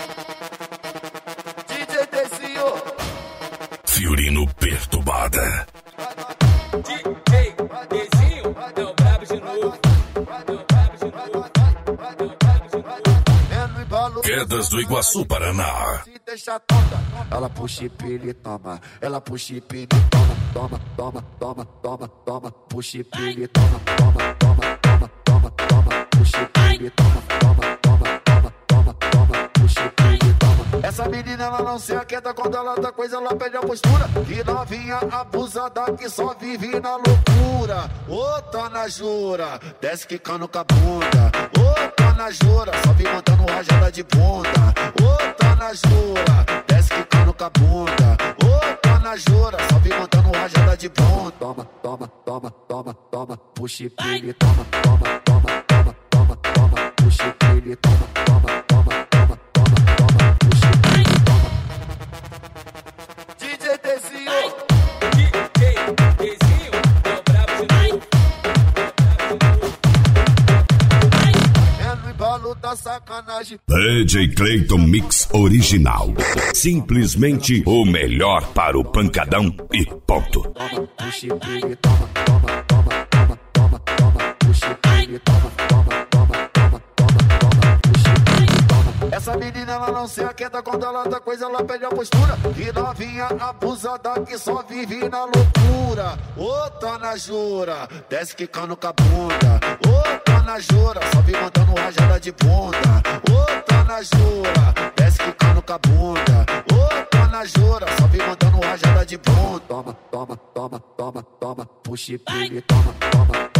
DJ Dezinho. Fiorino perturbada. DJ Dezinho, é o brabo de novo. Quedas do Iguaçu, Paraná. Se deixa tonta, ela puxa e pila e toma. Ela puxa e pila e toma, toma, toma, toma, toma, toma. Puxa e pila e toma, toma, toma, toma, toma, toma. Puxa e pila e toma, toma, toma, toma, toma, toma. Puxa e pila e toma. Essa menina ela não se aquieta quando ela tá coisa, ela perde a postura. Que novinha abusada que só vive na loucura. Ô, tá na jura, desce quicando com a bunda. Ô, tá na jura, só vem montando rajada de bunda. Ô, tá na jura, desce quicando com a bunda. Ô, tá na jura, só vem montando rajada de bunda. Toma, toma, toma, toma, toma. Puxa e pila e toma, toma, toma, toma, toma, toma. Puxa e pila e toma, toma, toma, toma, toma, toma. Puxa e pila e toma. DJ Dezinho. DJ Dezinho, é o brabo de novo. É no embalo da sacanagem. DJ Clayton Mix Original. Simplesmente o melhor para o pancadão e ponto. Toma, puxa e pila e toma, toma, toma, toma, toma, toma. Puxa e pila e toma, toma, toma, toma, toma, toma. Puxa e pila e toma. Essa menina ela não se aquieta quando ela tá coisa, ela perde a postura. Que novinha abusada que só vive na loucura. Ô, tá na jura, desce quicando com a bunda. Ô, tá na jura, só vem mandando rajada de bunda. Ô, tá na jura, desce quicando com a bunda. Ô, tá na jura, só vem mandando rajada de bunda. Toma, toma, toma, toma, toma. Puxa e pila e toma, toma.